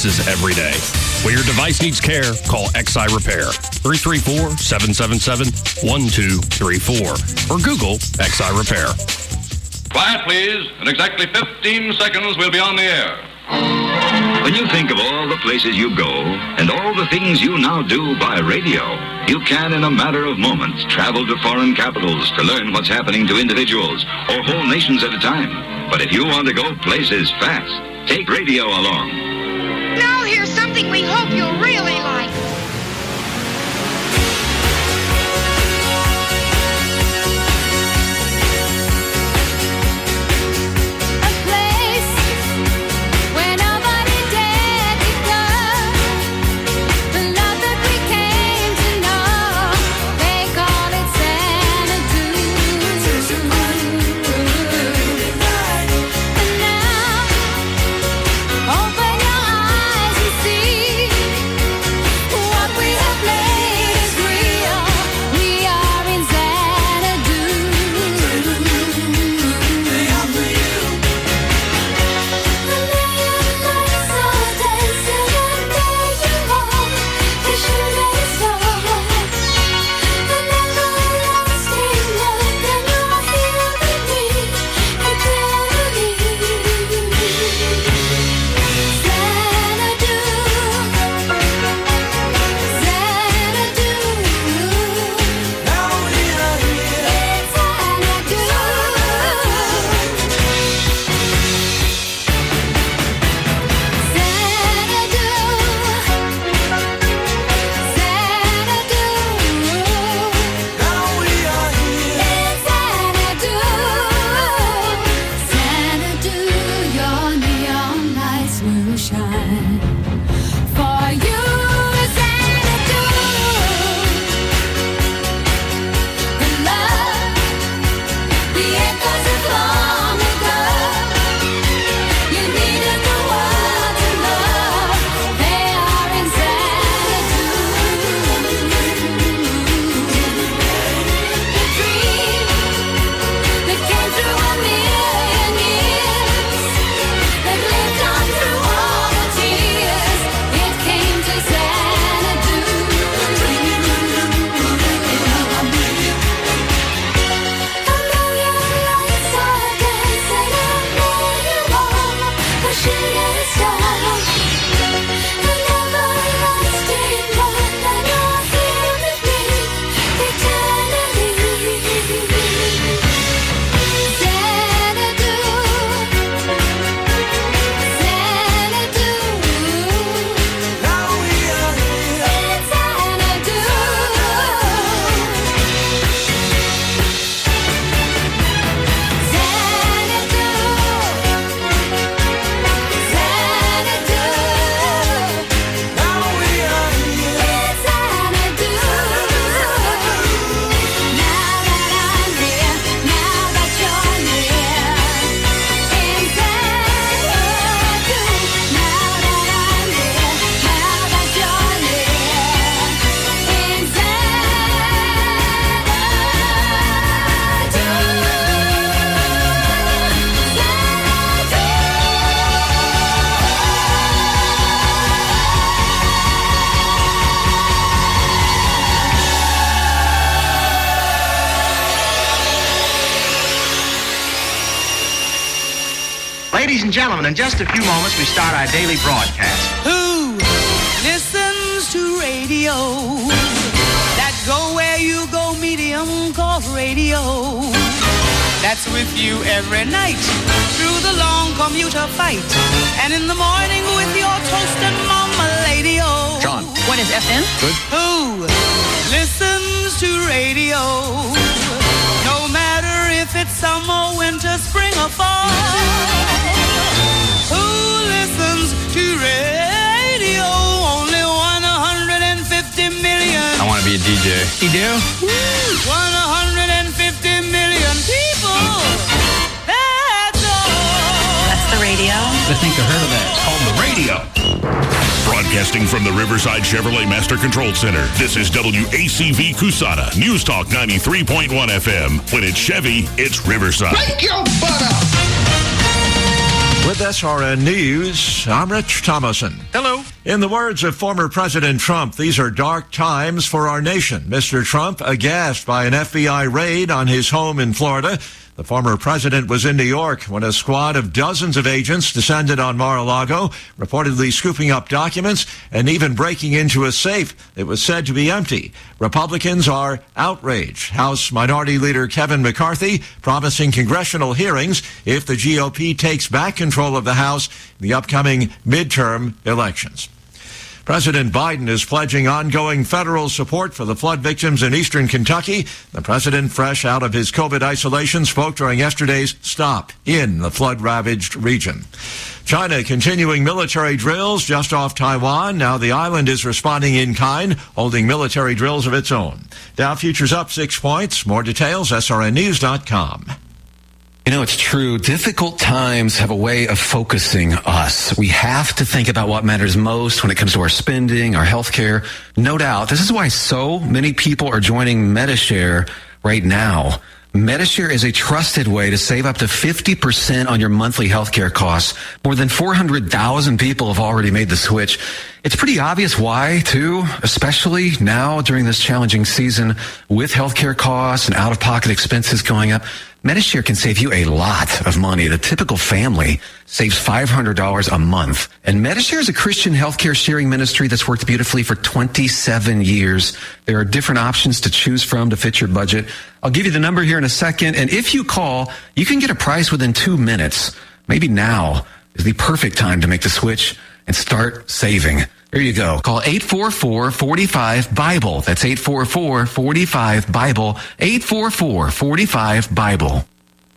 devices every day. When your device needs care, call XI Repair, 334-777-1234, or Google XI Repair. Quiet, please. In exactly 15 seconds, we'll be on the air. When you think of all the places you go and all the things you now do by radio, you can, in a matter of moments, travel to foreign capitals to learn what's happening to individuals or whole nations at a time. But if you want to go places fast, take radio along. Now here's something we hope you'll really like. Ladies and gentlemen, in just a few moments, we start our daily broadcast. Who listens to radio? That go where you go medium called radio. That's with you every night through the long commuter fight. And in the morning with your toast and mama lady-o. John. What is FM? Good. Who listens to radio? No matter if it's summer, winter, spring, or fall. Who listens to radio? Only 150 million. I want to be a DJ. You do? 150 million people. That's all. That's the radio. I think I heard of that. It's called the radio. Broadcasting from the Riverside Chevrolet Master Control Center, this is WACV Cusana, News Talk 93.1 FM. When it's Chevy, it's Riverside. Break your butt up! With SRN News, I'm Rich Thomason. Hello. In the words of former President Trump, these are dark times for our nation. Mr. Trump aghast by an FBI raid on his home in Florida. The former president was in New York when a squad of dozens of agents descended on Mar-a-Lago, reportedly scooping up documents and even breaking into a safe that was said to be empty. Republicans are outraged. House Minority Leader Kevin McCarthy promising congressional hearings if the GOP takes back control of the House in the upcoming midterm elections. President Biden is pledging ongoing federal support for the flood victims in eastern Kentucky. The president, fresh out of his COVID isolation, spoke during yesterday's stop in the flood-ravaged region. China continuing military drills just off Taiwan. Now the island is responding in kind, holding military drills of its own. Dow futures up 6 points. More details, srnnews.com. You know, it's true. Difficult times have a way of focusing us. We have to think about what matters most when it comes to our spending, our health care. No doubt. This is why so many people are joining Medi-Share right now. Medi-Share is a trusted way to save up to 50% on your monthly healthcare costs. More than 400,000 people have already made the switch. It's pretty obvious why, too, especially now during this challenging season with healthcare costs and out-of-pocket expenses going up. Medi-Share can save you a lot of money. The typical family saves $500 a month. And Medi-Share is a Christian healthcare sharing ministry that's worked beautifully for 27 years. There are different options to choose from to fit your budget. I'll give you the number here in a second. And if you call, you can get a price within 2 minutes. Maybe now is the perfect time to make the switch and start saving. There you go. Call 844-45-BIBLE. That's 844-45-BIBLE. 844-45-BIBLE.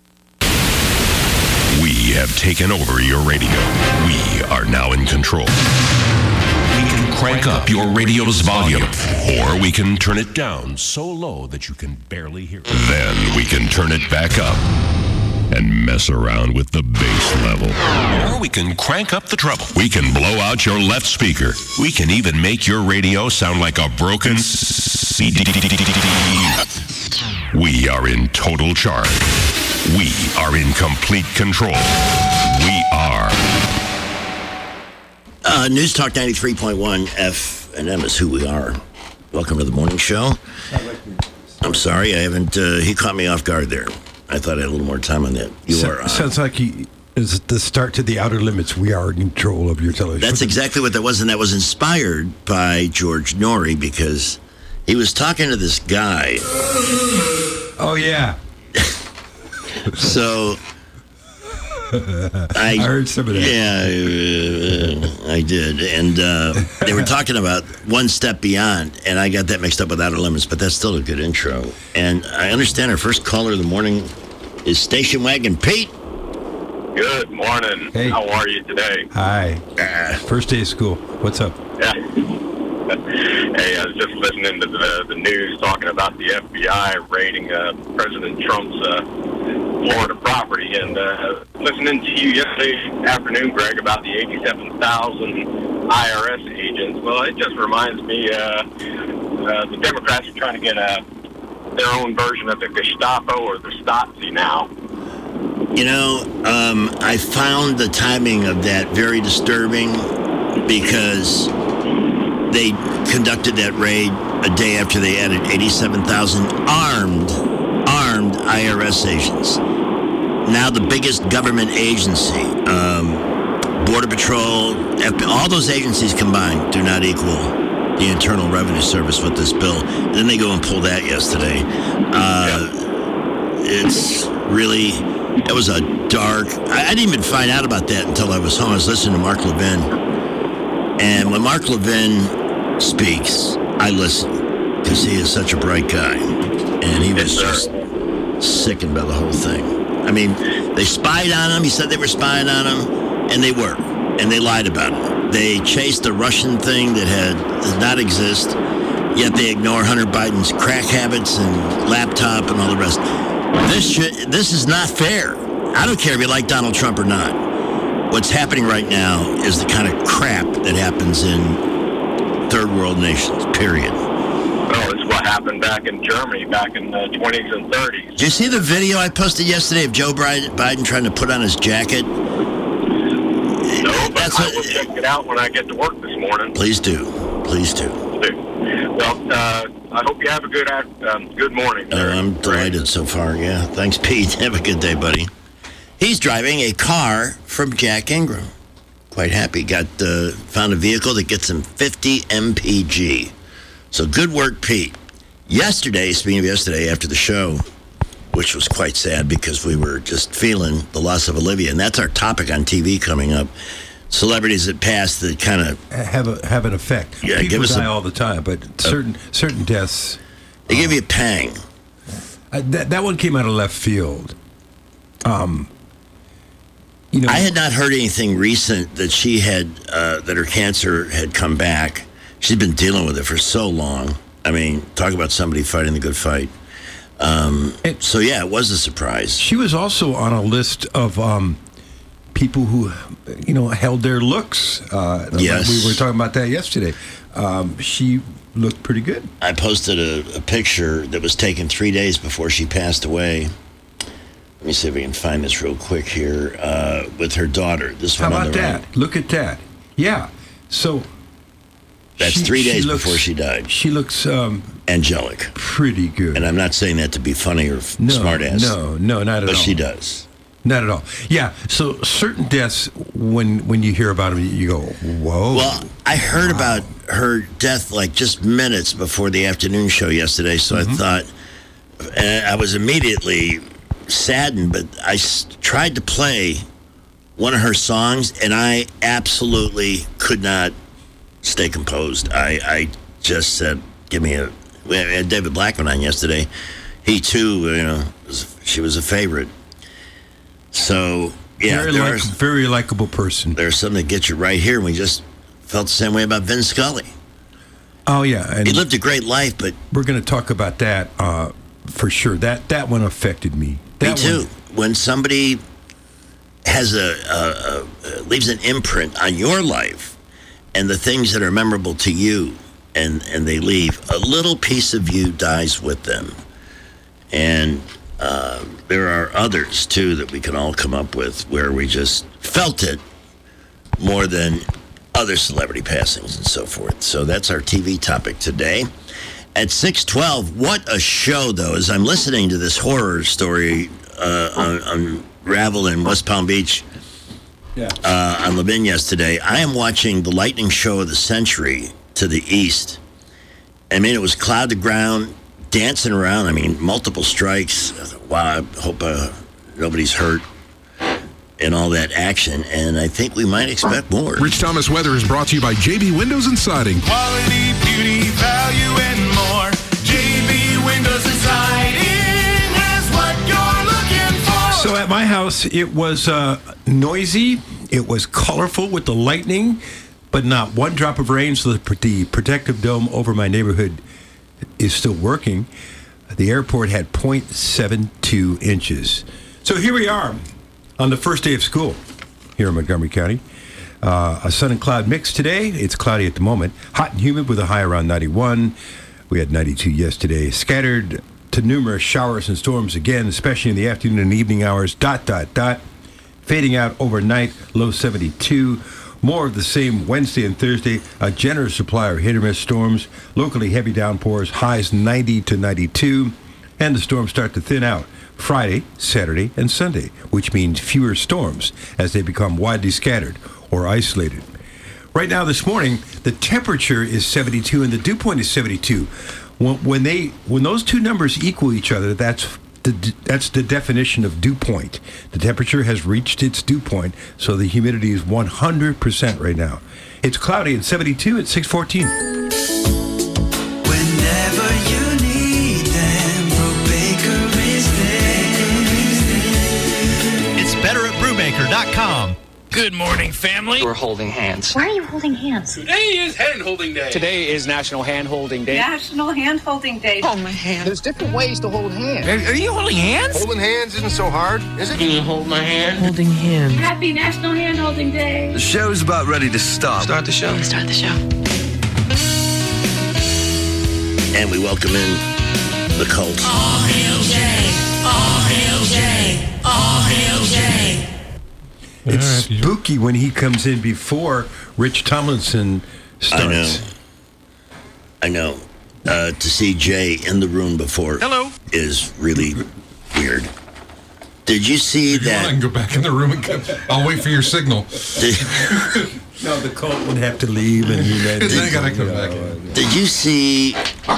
We have taken over your radio. We are now in control. We can crank up your radio's volume, or we can turn it down so low that you can barely hear it. Then we can turn it back up and mess around with the bass level. Or we can crank up the treble. We can blow out your left speaker. We can even make your radio sound like a broken CD. We are in total charge. We are in complete control. We are News Talk 93.1 F&M is who we are. Welcome to the morning show. I'm sorry, I haven't, he caught me off guard there. I thought I had a little more time on that. Sounds like he is the start to the Outer Limits. We are in control of your television. That's exactly what that was, and that was inspired by George Norrie because he was talking to this guy. Oh, yeah. So I heard some of that. Yeah, I did. And they were talking about One Step Beyond, and I got that mixed up with Outer Limits, but that's still a good intro. And I understand our first caller of the morning is Station Wagon Pete. Good morning. Hey. How are you today? Hi. First day of school. What's up? Yeah. Hey, I was just listening to the news talking about the FBI raiding President Trump's Florida property, and listening to you yesterday afternoon, Greg, about the 87,000 IRS agents. Well, it just reminds me the Democrats are trying to get their own version of the Gestapo or the Stasi now. You know, I found the timing of that very disturbing because they conducted that raid a day after they added 87,000 armed IRS agents. Now the biggest government agency, Border Patrol, FBI, all those agencies combined do not equal the Internal Revenue Service with this bill. And then they go and pull that yesterday. It's really, it was a dark, I didn't even find out about that until I was home. I was listening to Mark Levin. And when Mark Levin speaks, I listen because he is such a bright guy. And he was just sickened by the whole thing. I mean, they spied on him. He said they were spying on him, and they were. And they lied about it. They chased the Russian thing that did not exist, yet they ignore Hunter Biden's crack habits and laptop and all the rest. This is not fair. I don't care if you like Donald Trump or not. What's happening right now is the kind of crap that happens in third world nations, period. Oh, it's what happened back in Germany back in the 20s and 30s. Did you see the video I posted yesterday of Joe Biden trying to put on his jacket? That's I will check it out when I get to work this morning. Please do. Well, I hope you have a good morning. I'm delighted so far, yeah. Thanks, Pete. Have a good day, buddy. He's driving a car from Jack Ingram. Quite happy. Found a vehicle that gets him 50 mpg. So good work, Pete. Speaking of yesterday, after the show, which was quite sad because we were just feeling the loss of Olivia, and that's our topic on TV coming up. Celebrities that pass that kind of have an effect. Yeah, people give us die all the time, but certain deaths they give you a pang. That one came out of left field. I had not heard anything recent that she had that her cancer had come back. She's been dealing with it for so long. I mean, talk about somebody fighting the good fight. So yeah, it was a surprise. She was also on a list of people who, held their looks. Yes. We were talking about that yesterday. She looked pretty good. I posted a picture that was taken 3 days before she passed away. Let me see if we can find this real quick here. With her daughter. How about that? Right. Look at that. Yeah. So that's 3 days before she died. She looks angelic. Pretty good. And I'm not saying that to be funny or smart-ass. No, not at all. But she does. Not at all. Yeah, so certain deaths, when you hear about them, you go, whoa. Well, I heard about her death like just minutes before the afternoon show yesterday, so I thought, and I was immediately saddened, but I tried to play one of her songs, and I absolutely could not stay composed. I just said, we had David Blackman on yesterday. He too, she was a favorite. So, yeah. Very likable person. There's something that gets you right here. And we just felt the same way about Vin Scully. Oh, yeah. And he lived a great life, but... We're going to talk about that for sure. That one affected me. Me too. When somebody has leaves an imprint on your life and the things that are memorable to you, and they leave, a little piece of you dies with them. And... there are others, too, that we can all come up with where we just felt it more than other celebrity passings and so forth. So that's our TV topic today. At 6:12, what a show, though, as I'm listening to this horror story unravel in West Palm Beach on Levin yesterday. I am watching the lightning show of the century to the east. I mean, it was cloud to ground, dancing around. I mean, multiple strikes. Wow, I hope nobody's hurt in all that action. And I think we might expect more. Rich Thomas Weather is brought to you by JB Windows and Siding. Quality, beauty, value, and more. JB Windows and Siding has what you're looking for. So at my house, it was noisy. It was colorful with the lightning, but not one drop of rain. So the protective dome over my neighborhood is still working. The airport had 0.72 inches. So here we are on the first day of school here in Montgomery County. A sun and cloud mix today. It's cloudy at the moment. Hot and humid with a high around 91. We had 92 yesterday. Scattered to numerous showers and storms again, especially in the afternoon and evening hours. ... Fading out overnight, low 72. More of the same Wednesday and Thursday. A generous supply of hit-or-miss storms. Locally heavy downpours. Highs 90 to 92. And the storms start to thin out Friday, Saturday, and Sunday, which means fewer storms as they become widely scattered or isolated. Right now this morning, the temperature is 72 and the dew point is 72. When those two numbers equal each other, that's the definition of dew point. The temperature has reached its dew point, so the humidity is 100% right now. It's cloudy at 72 at 6:14. Whenever you need them, Brubaker is there. It's better at Brubaker.com. Good morning, family. We're holding hands. Why are you holding hands? Today is hand-holding day. Today is National Hand-Holding Day. National Hand-Holding Day. Oh, my hand. There's different ways to hold hands. Are you holding hands? Holding hands isn't so hard, is it? Can you hold my hand? Holding hands. Happy National Hand-Holding Day. The show's about ready to stop. Start the show. Start the show. And we welcome in the cult. All hail Jay. All hail Jay. All hail Jay. It's spooky when he comes in before Rich Tomlinson starts. I know. To see Jay in the room before is really weird. Did you see that? I can go back in the room and I'll wait for your signal. No, the cult would have to leave, and they gotta come back in. Did you see?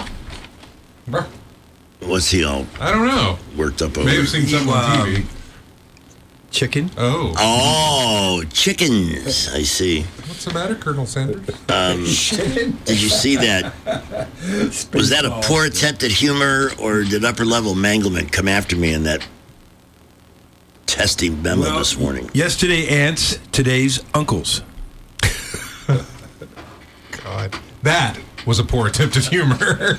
What's he all? I don't know. Worked up over. May have seen something on TV. Chicken? Oh, chickens. I see. What's the matter, Colonel Sanders? Did you see that? Was that a poor attempt at humor, or did upper level manglement come after me in that testy memo this morning? Yesterday, aunts. Today's uncles. God. That was a poor attempt at humor.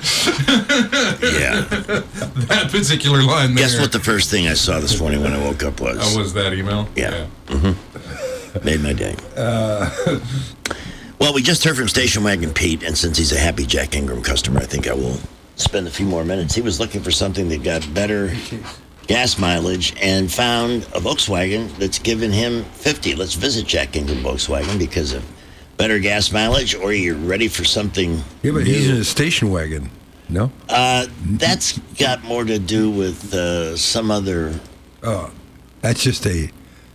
Yeah. That particular line there. Guess what the first thing I saw this morning when I woke up was? Oh, was that email? Yeah. Mm-hmm. Made my day. Well, we just heard from Station Wagon Pete, and since he's a happy Jack Ingram customer, I think I will spend a few more minutes. He was looking for something that got better gas mileage and found a Volkswagen that's given him 50. Let's visit Jack Ingram Volkswagen because of better gas mileage, or you're ready for something Yeah, but new. he's in a station wagon. No? That's got more to do with some other... Oh, that's just a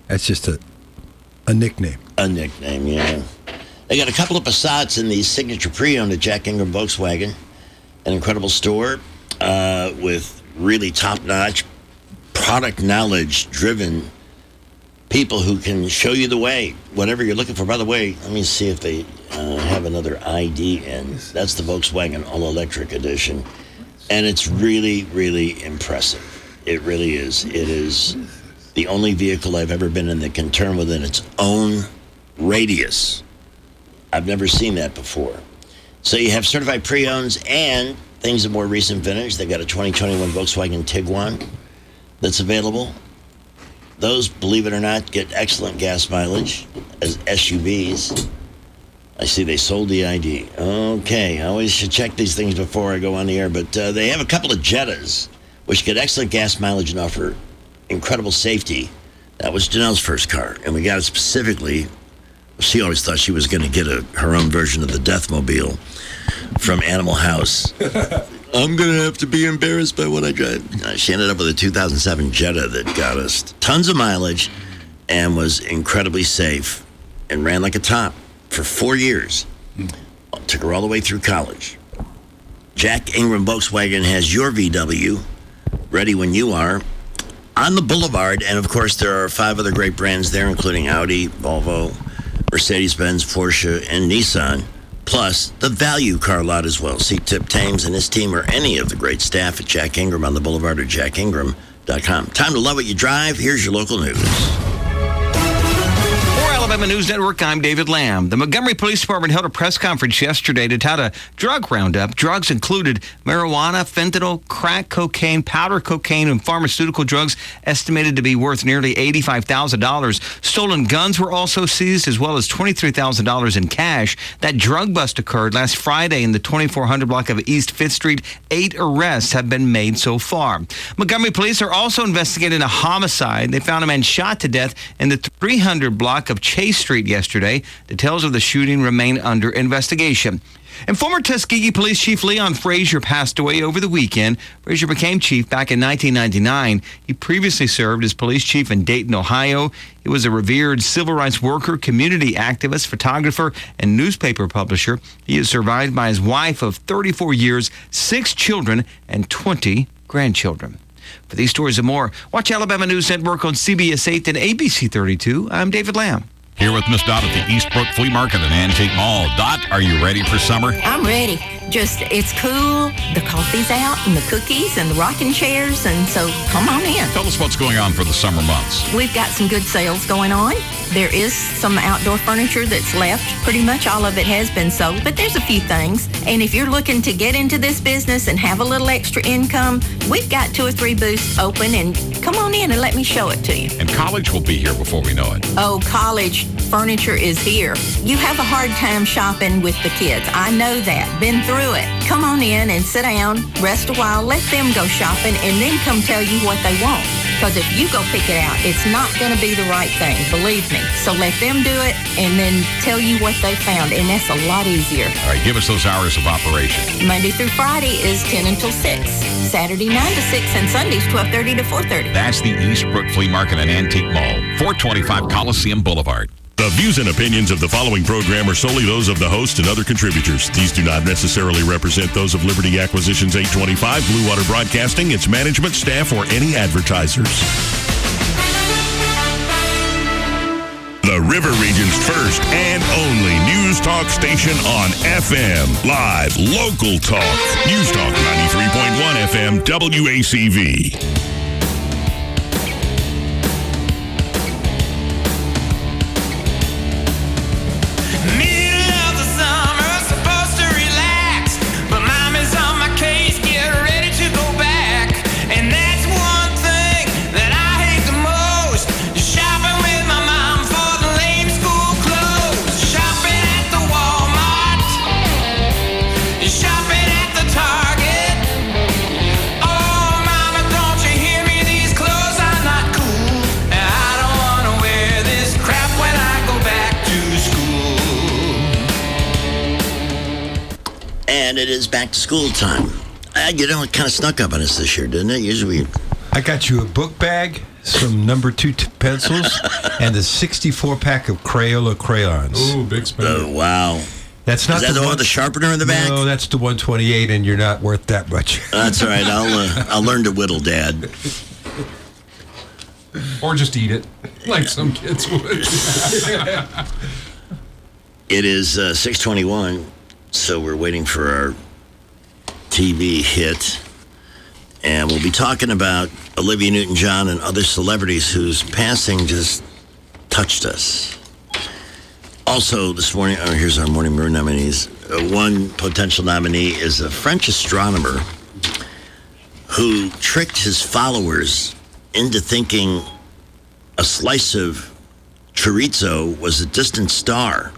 nickname. A nickname, yeah. They got a couple of Passats in the signature pre-owned at Jack Ingram Volkswagen. An incredible store with really top-notch, product knowledge-driven people who can show you the way, whatever you're looking for. By the way, let me see if they have another ID in. That's the Volkswagen All-Electric Edition. And it's really, really impressive. It really is. It is the only vehicle I've ever been in that can turn within its own radius. I've never seen that before. So you have certified pre-owns and things of more recent vintage. They got a 2021 Volkswagen Tiguan that's available. Those, believe it or not, get excellent gas mileage as SUVs. I see they sold the ID. Okay, I always should check these things before I go on the air, but they have a couple of Jettas, which get excellent gas mileage and offer incredible safety. That was Janelle's first car, and we got it specifically. She always thought she was going to get her own version of the Deathmobile from Animal House. I'm going to have to be embarrassed by what I drive. She ended up with a 2007 Jetta that got us tons of mileage and was incredibly safe and ran like a top for 4 years. Took her all the way through college. Jack Ingram Volkswagen has your VW ready when you are on the boulevard. And, of course, there are 5 other great brands there, including Audi, Volvo, Mercedes-Benz, Porsche, and Nissan. Plus, the value car lot as well. See Tip Thames and his team or any of the great staff at Jack Ingram on the boulevard or jackingram.com. Time to love what you drive. Here's your local news. For Alabama News Network, I'm David Lamb. The Montgomery Police Department held a press conference yesterday to tout a drug roundup. Drugs included marijuana, fentanyl, crack cocaine, powder cocaine, and pharmaceutical drugs estimated to be worth nearly $85,000. Stolen guns were also seized, as well as $23,000 in cash. That drug bust occurred last Friday in the 2400 block of East 5th Street. 8 arrests have been made so far. Montgomery police are also investigating a homicide. They found a man shot to death in the 300 block of Chase Street yesterday. Details of the shooting remain under investigation. And former Tuskegee Police Chief Leon Frazier passed away over the weekend. Frazier became chief back in 1999. He previously served as police chief in Dayton, Ohio. He was a revered civil rights worker, community activist, photographer, and newspaper publisher. He is survived by his wife of 34 years, 6 children, and 20 grandchildren. For these stories and more, watch Alabama News Network on CBS 8 and ABC 32. I'm David Lamb. Here with Miss Dot at the Eastbrook Flea Market and Antique Mall. Dot, are you ready for summer? I'm ready. Just, it's cool. The coffee's out and the cookies and the rocking chairs, and so come on in. Tell us what's going on for the summer months. We've got some good sales going on. There is some outdoor furniture that's left. Pretty much all of it has been sold, but there's a few things. And if you're looking to get into this business and have a little extra income, we've got 2 or 3 booths open, and come on in and let me show it to you. And college will be here before we know it. Oh, college furniture is here. You have a hard time shopping with the kids. I know that. Been through it. Come on in and sit down, rest a while, let them go shopping, and then come tell you what they want. Because if you go pick it out, it's not going to be the right thing, believe me. So let them do it and then tell you what they found, and that's a lot easier. All right, give us those hours of operation. Monday through Friday is 10 until 6. Saturday 9 to 6, and Sundays 12:30 to 4:30. That's the Eastbrook Flea Market and Antique Mall, 425 Coliseum Boulevard. The views and opinions of the following program are solely those of the host and other contributors. These do not necessarily represent those of Liberty Acquisitions 825, Blue Water Broadcasting, its management, staff, or any advertisers. The River Region's first and only news talk station on FM. Live, local talk. News Talk 93.1 FM, WACV. And it is back to school time. You know, it kind of snuck up on us this year, didn't it? Usually I got you a book bag, some number 2 pencils, and a 64-pack of Crayola crayons. Ooh, big spender. Oh, wow. That's not Is that the one with the sharpener in the back? No, that's the 128, and you're not worth that much. That's all right. I'll learn to whittle, Dad. Or just eat it, like some kids would. It is 6:21, so we're waiting for our TV hit. And we'll be talking about Olivia Newton-John and other celebrities whose passing just touched us. Also, this morning, here's our Morning Maroon nominees. One potential nominee is a French astronomer who tricked his followers into thinking a slice of chorizo was a distant star.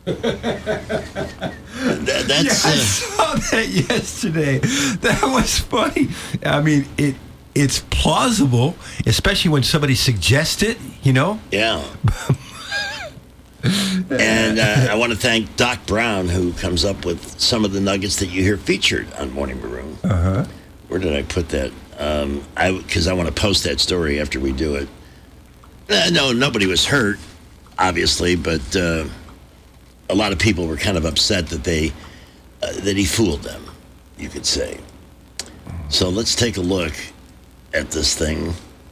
I saw that yesterday. That was funny. I mean, it's plausible, especially when somebody suggests it, you know? Yeah. And I want to thank Doc Brown, who comes up with some of the nuggets that you hear featured on Morning Maroon. Uh-huh. Where did I put that? Because I want to post that story after we do it. No, nobody was hurt, obviously, but a lot of people were kind of upset that that he fooled them, you could say. So let's take a look at this thing.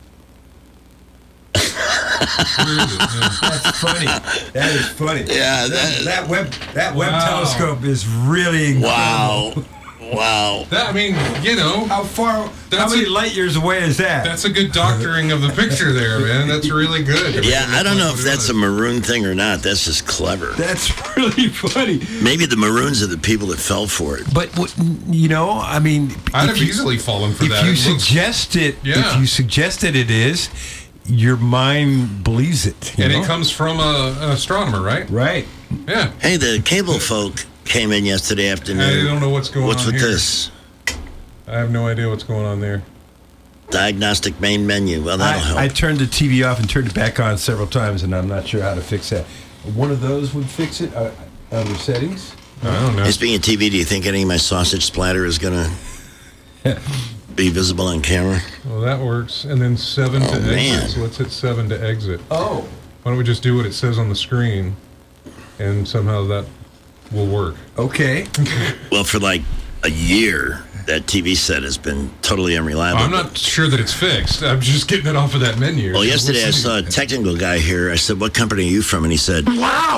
That's funny. That is funny. Yeah, that Webb telescope is really incredible. Wow. That, I mean, you know. How many light years away is that? That's a good doctoring of the picture there, man. That's really good. Yeah, I don't know if that's a maroon thing or not. That's just clever. That's really funny. Maybe the maroons are the people that fell for it. But, you know, I mean. I'd have easily fallen for that. If you suggest it is, your mind believes it. And know? It comes from an astronomer, right? Right. Yeah. Hey, the cable folk came in yesterday afternoon. I don't know what's going on What's with here. this? I have no idea what's going on there. Diagnostic main menu. Well, that'll help. I turned the TV off and turned it back on several times, and I'm not sure how to fix that. One of those would fix it under settings. I don't know. Hey, speaking of TV, do you think any of my sausage splatter is going to be visible on camera? Well, that works. And then 7 to exit. So let's hit 7 to exit. Oh. Why don't we just do what it says on the screen, and somehow that will work. Okay. Well, for like a year, that TV set has been totally unreliable. I'm not sure that it's fixed. I'm just getting it off of that menu. Well, yesterday I saw a technical guy here. I said, "What company are you from?" And he said, "Wow."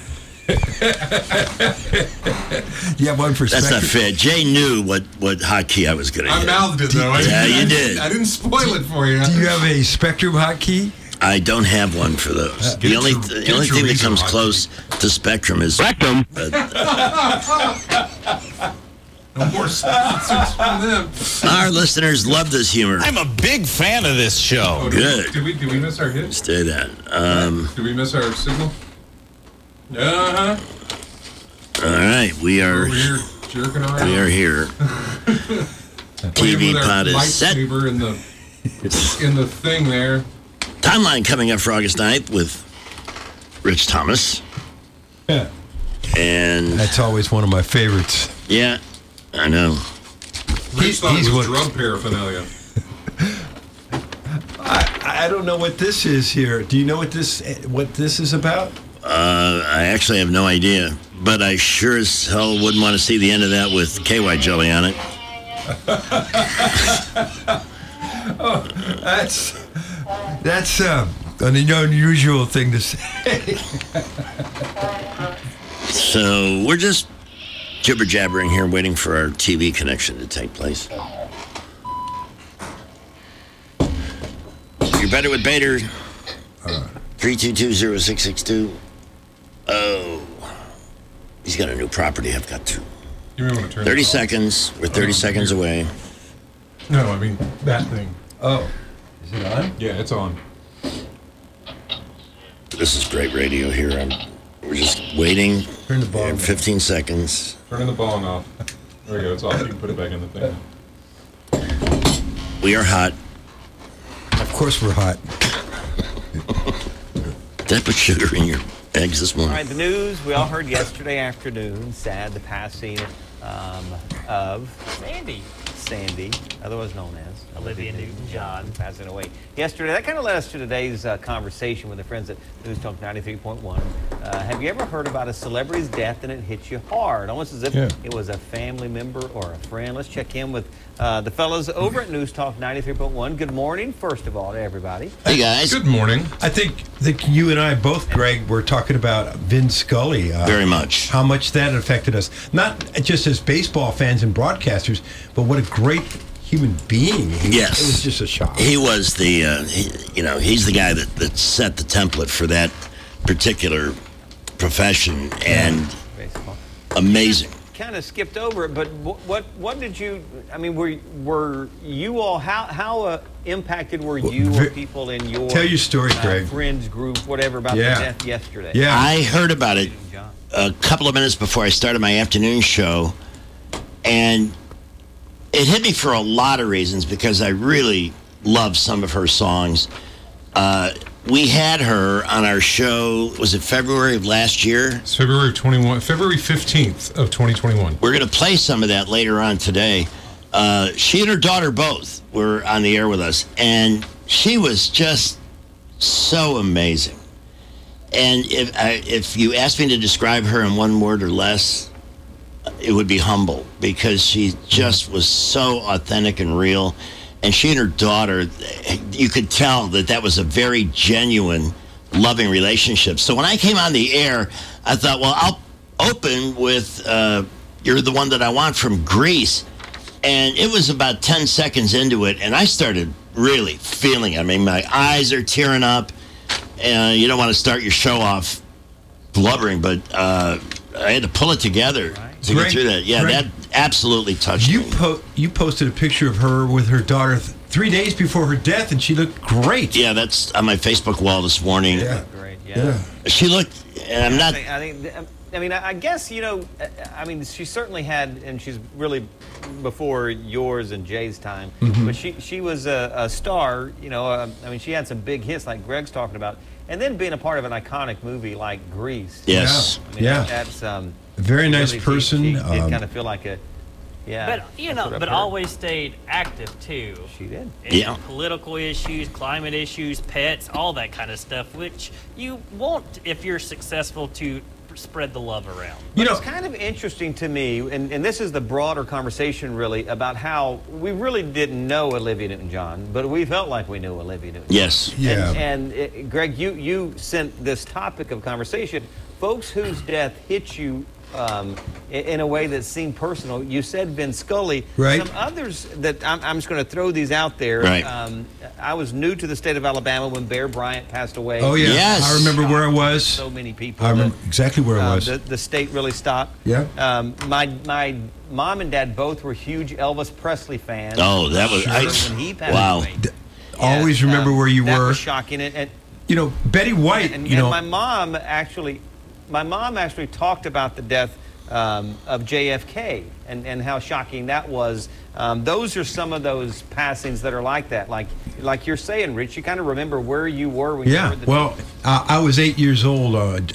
You have one for That's Spectrum? not fair. Jay knew what hotkey I was going to I hit. mouthed it, though. Yeah, you did. I didn't spoil it for you. Do you have a Spectrum hotkey? I don't have one for those. The only thing that comes close to Spectrum is Spectrum. No more sponsors from them. Our listeners love this humor. I'm a big fan of this show. Oh, Good. Did we miss our hit? Stay that. Did we miss our signal? Uh-huh. All right, we are. Over here jerking around. We are here. TV pod is set. In the It's in the thing there. Timeline coming up for August 9th with Rich Thomas. Yeah. And that's always one of my favorites. Yeah, I know. Rich thought it was drug paraphernalia. I don't know what this is here. Do you know what this is about? I actually have no idea, but I sure as hell wouldn't want to see the end of that with KY jelly on it. Oh, that's an unusual thing to say. So we're just jibber jabbering here, waiting for our TV connection to take place. You're better with Bader. 322-0662. Oh, he's got a new property. I've got to. You may want to turn 30 seconds. We're 30 seconds away. No, I mean that thing. Oh, is it on? Yeah, it's on. This is great radio here. We're just waiting. Turn the bong 15 seconds. Turning the bong off. There we go. It's off. You can put it back in the thing. We are hot. Of course we're hot. Did I put sugar in your eggs this morning? All right, the news we all heard yesterday afternoon. Sad, the passing of Sandy, otherwise known as Olivia Newton-John, passing away yesterday. That kind of led us to today's conversation with the friends at News Talk 93.1. Have you ever heard about a celebrity's death and it hits you hard, almost as if it was a family member or a friend? Let's check in with the fellas over at News Talk 93.1. Good morning, first of all, to everybody. Hey, guys. Good morning. I think that you and I both, Greg, were talking about Vin Scully. Very much. How much that affected us. Not just as baseball fans and broadcasters, but what a great human being. Yes. It was just a shock. He was the, he's the guy that set the template for that particular profession. And amazing. Kind of skipped over it, but what did you? I mean, were you all how impacted were you or people in your tell your story, Greg, friends group, whatever about the death yesterday? Yeah, I heard about it a couple of minutes before I started my afternoon show, and it hit me for a lot of reasons because I really love some of her songs. We had her on our show, was it February of last year? It's February 15th of 2021. We're going to play some of that later on today. She and her daughter both were on the air with us, and she was just so amazing. And if you asked me to describe her in one word or less, it would be humble, because she just was so authentic and real. And she and her daughter, you could tell that was a very genuine, loving relationship. So when I came on the air, I thought, well, I'll open with You're the One That I Want from Grease. And it was about 10 seconds into it, and I started really feeling it. I mean, my eyes are tearing up. And you don't want to start your show off blubbering, but I had to pull it together to get through that. Yeah, that absolutely touched me. You posted a picture of her with her daughter 3 days before her death, and she looked great. Yeah, that's on my Facebook wall this morning. Yeah, great. Yeah. She looked, and I'm not. I guess, she certainly had, and she's really before yours and Jay's time, but she was a star, she had some big hits like Greg's talking about, and then being a part of an iconic movie like Grease. Yes. That's a very nice person. She did kind of feel like a, but always stayed active too. She did. In political issues, climate issues, pets, all that kind of stuff, which you won't if you're successful to spread the love around. It's kind of interesting to me, and this is the broader conversation really, about how we really didn't know Olivia Newton-John, but we felt like we knew Olivia Newton-John. Yes. Yeah. And Greg, you sent this topic of conversation, folks whose death hit you in a way that seemed personal. You said Vin Scully. Right. Some others that I'm just going to throw these out there. Right. I was new to the state of Alabama when Bear Bryant passed away. Oh, yeah. Yes. I remember where I was. So many people. I remember exactly where I was. The state really stopped. Yeah. My mom and dad both were huge Elvis Presley fans. Oh, that was when he passed away. Always remember where you that were. Was shocking. And Betty White. And my mom actually talked about the death of JFK and how shocking that was. Those are some of those passings that are like that. Like you're saying, Rich, you kind of remember where you were when you heard the news. I was 8 years old,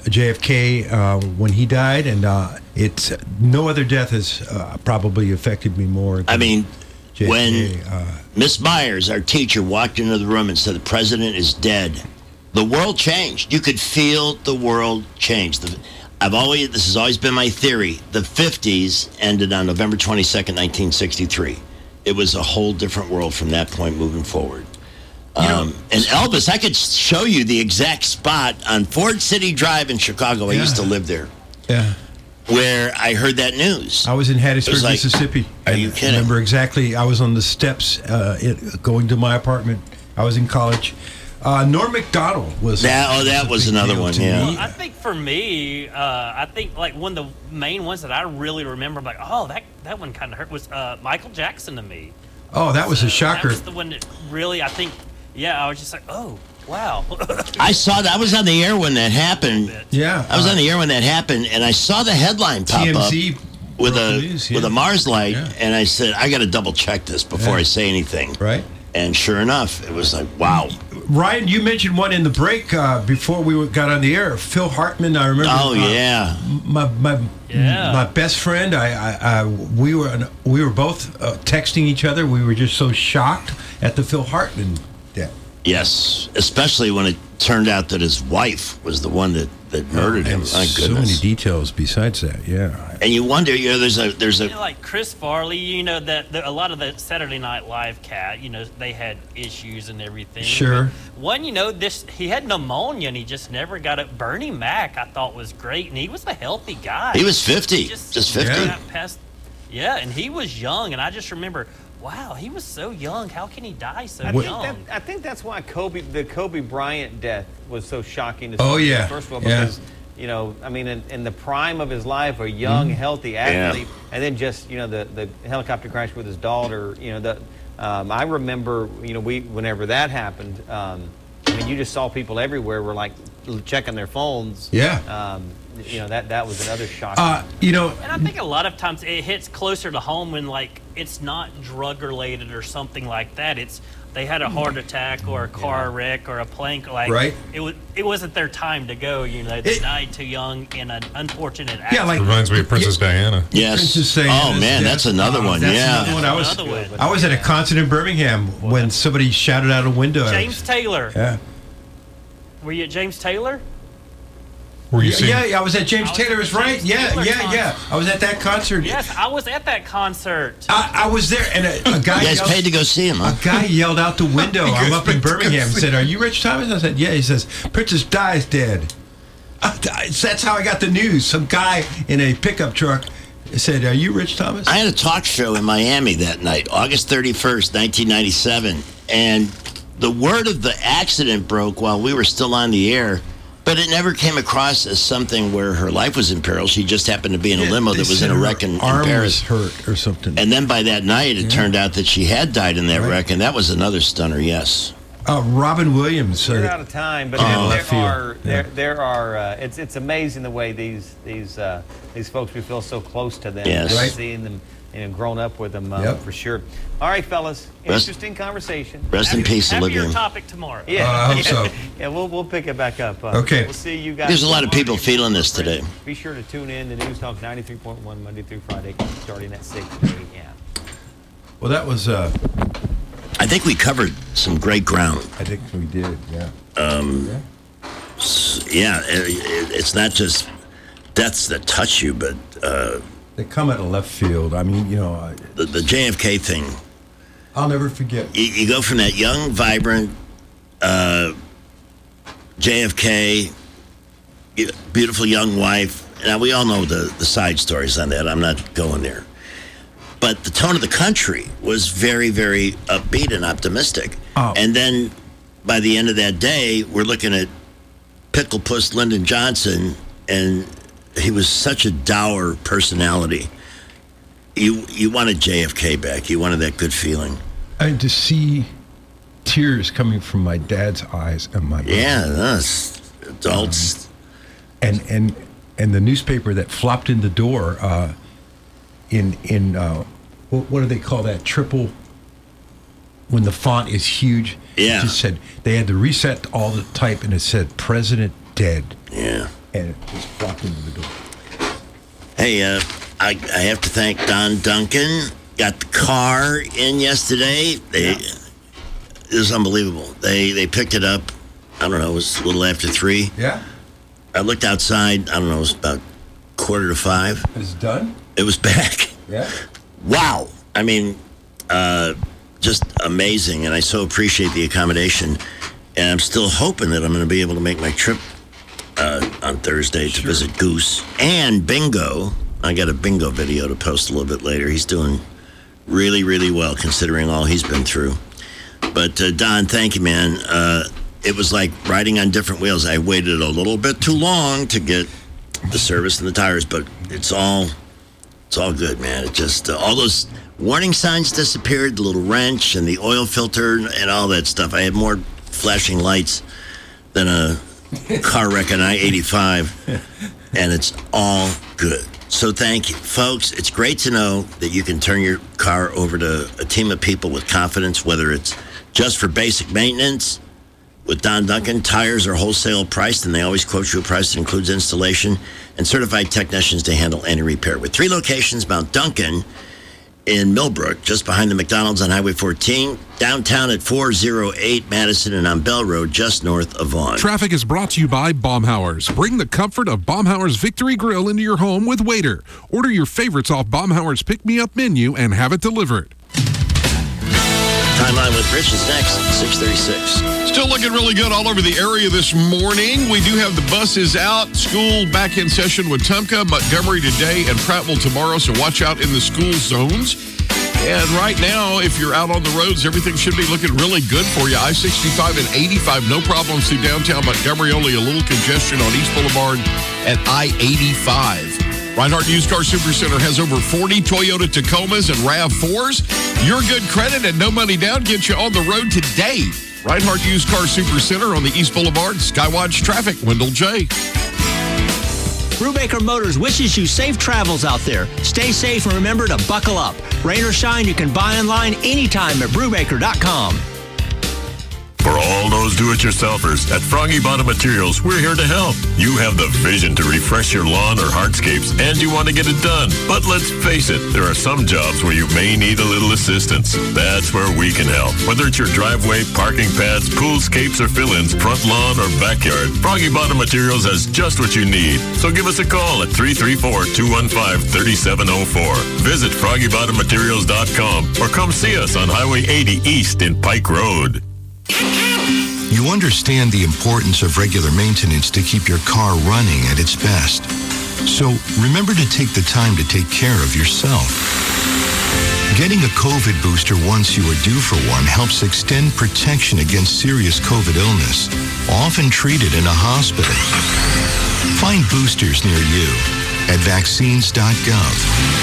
JFK, when he died, and it's no other death has probably affected me more. I mean, JFK, when Miss Myers, our teacher, walked into the room and said, the president is dead, the world changed. You could feel the world change. This has always been my theory. The 50s ended on November 22nd, 1963. It was a whole different world from that point moving forward. And Elvis, I could show you the exact spot on Ford City Drive in Chicago. I used to live there. Yeah. Where I heard that news. I was in Hattiesburg, Mississippi. Are you kidding? I remember exactly. I was on the steps going to my apartment. I was in college. Norm Macdonald was. That was another one. Yeah. Well, I think for me, I think like one of the main ones that I really remember, like, oh, that one kind of hurt, was Michael Jackson to me. Oh, that was a shocker. That was the one that really, I think, I was just like, oh, wow. I saw that. I was on the air when that happened. Yeah. I was on the air when that happened, and I saw the headline pop TMZ up with a Mars light, and I said, I got to double check this before I say anything. Right. And sure enough, it was like, wow. Ryan, you mentioned one in the break before we got on the air. Phil Hartman, I remember. Oh yeah, my best friend. We were both texting each other. We were just so shocked at the Phil Hartman death. Yes, especially when it turned out that his wife was the one that murdered him. My goodness. So many details besides that. Yeah. And you wonder, there's a like Chris Farley, that a lot of the Saturday Night Live cat, they had issues and everything. Sure. But one, he had pneumonia and he just never got it. Bernie Mac, I thought was great, and he was a healthy guy. He was 50, just 50. And he was young, and I just remember, wow, he was so young. How can he die so young? I think that's why the Kobe Bryant death was so shocking to see. Oh, yeah. First of all, because, in the prime of his life, a young, healthy athlete, and then just, the helicopter crash with his daughter, I remember, whenever that happened, you just saw people everywhere were like checking their phones. Yeah. That was another shock. And I think a lot of times it hits closer to home when it's not drug related or something like that. It's they had a heart attack or a car wreck or a plane right. It wasn't their time to go. They died too young in an unfortunate accident. Reminds me of Princess Diana. Yes. Princess Diana's that's another one. That's another one. I was at a concert in Birmingham when somebody shouted out a window. James Taylor. Yeah. Were you at James Taylor? I was at James Taylor's, right? Yeah. I was at that concert. Yes, I was at that concert. I was there, and a guy. You guys paid to go see him, huh? A guy yelled out the window. I'm up in Birmingham. Said, "Are you Rich Thomas?" I said, "Yeah." He says, "Princess Di's dead." That's how I got the news. Some guy in a pickup truck said, "Are you Rich Thomas?" I had a talk show in Miami that night, August 31st, 1997, and the word of the accident broke while we were still on the air. But it never came across as something where her life was in peril. She just happened to be in a limo that was in a wreck in Paris. Arm was hurt or something. And then by that night, it turned out that she had died in that wreck, and that was another stunner. Yes. Robin Williams. We're out of time, but there are. It's amazing the way these folks, we feel so close to them. Yes. Right. Seeing them, grown up with them for sure. All right, fellas. Interesting conversation. Rest in peace, Olivia. Happy topic tomorrow. Yeah, I hope so. Yeah, we'll pick it back up. Okay. We'll see you guys. There's a lot of people feeling this today. Be sure to tune in to News Talk 93.1 Monday through Friday, starting at 6 a.m. Well, that was. I think we covered some great ground. I think we did. Yeah. It's not just deaths that touch you, but. They come out of left field. I mean, the JFK thing. I'll never forget. You go from that young, vibrant JFK, beautiful young wife. Now, we all know the side stories on that. I'm not going there. But the tone of the country was very, very upbeat and optimistic. Oh. And then by the end of that day, we're looking at Pickle Puss Lyndon Johnson, and he was such a dour personality. You wanted JFK back. You wanted that good feeling. And to see tears coming from my dad's eyes and my brother. Yeah, us adults. And and the newspaper that flopped in the door what do they call that? Triple, when the font is huge. Yeah. It just said, they had to reset all the type, and it said, President dead. Yeah. And it just flopped into the door. Hey, I have to thank Don Duncan. Got the car in yesterday. It was unbelievable. They picked it up, I don't know, it was a little after 3. Yeah. I looked outside, I don't know, it was about 4:45. It's done? It was back. Yeah. Wow. I mean, just amazing, and I so appreciate the accommodation. And I'm still hoping that I'm going to be able to make my trip on Thursday to visit Goose and Bingo. I got a Bingo video to post a little bit later. He's doing really, really well considering all he's been through. But Don, thank you, man. It was like riding on different wheels. I waited a little bit too long to get the service and the tires, but it's all good, man. It just all those warning signs disappeared, the little wrench and the oil filter and all that stuff. I had more flashing lights than a car wreck on I-85, and it's all good. So thank you, folks. It's great to know that you can turn your car over to a team of people with confidence, whether it's just for basic maintenance. With Don Duncan, tires are wholesale priced, and they always quote you a price that includes installation and certified technicians to handle any repair. With 3 locations, Mount Duncan in Millbrook, just behind the McDonald's on Highway 14, downtown at 408 Madison, and on Bell Road, just north of Vaughan. Traffic is brought to you by Baumhauer's. Bring the comfort of Baumhauer's Victory Grill into your home with Waiter. Order your favorites off Baumhauer's Pick-Me-Up menu and have it delivered. Timeline with Rich is next, 6:36. Still looking really good all over the area this morning. We do have the buses out. School back in session with Tumpka, Montgomery today, and Prattville tomorrow, so watch out in the school zones. And right now, if you're out on the roads, everything should be looking really good for you. I-65 and 85, no problems through downtown Montgomery, only a little congestion on East Boulevard at I-85. Reinhardt Used Car Supercenter has over 40 Toyota Tacomas and RAV4s. Your good credit and no money down gets you on the road today. Reinhardt Used Car Supercenter on the East Boulevard. Skywatch Traffic, Wendell J. Brubaker Motors wishes you safe travels out there. Stay safe and remember to buckle up. Rain or shine, you can buy online anytime at Brubaker.com. For all those do-it-yourselfers, at Froggy Bottom Materials, we're here to help. You have the vision to refresh your lawn or hardscapes, and you want to get it done. But let's face it, there are some jobs where you may need a little assistance. That's where we can help. Whether it's your driveway, parking pads, poolscapes, or fill-ins, front lawn, or backyard, Froggy Bottom Materials has just what you need. So give us a call at 334-215-3704. Visit FroggyBottomMaterials.com or come see us on Highway 80 East in Pike Road. You understand the importance of regular maintenance to keep your car running at its best. So remember to take the time to take care of yourself. Getting a COVID booster once you are due for one helps extend protection against serious COVID illness, often treated in a hospital. Find boosters near you at vaccines.gov.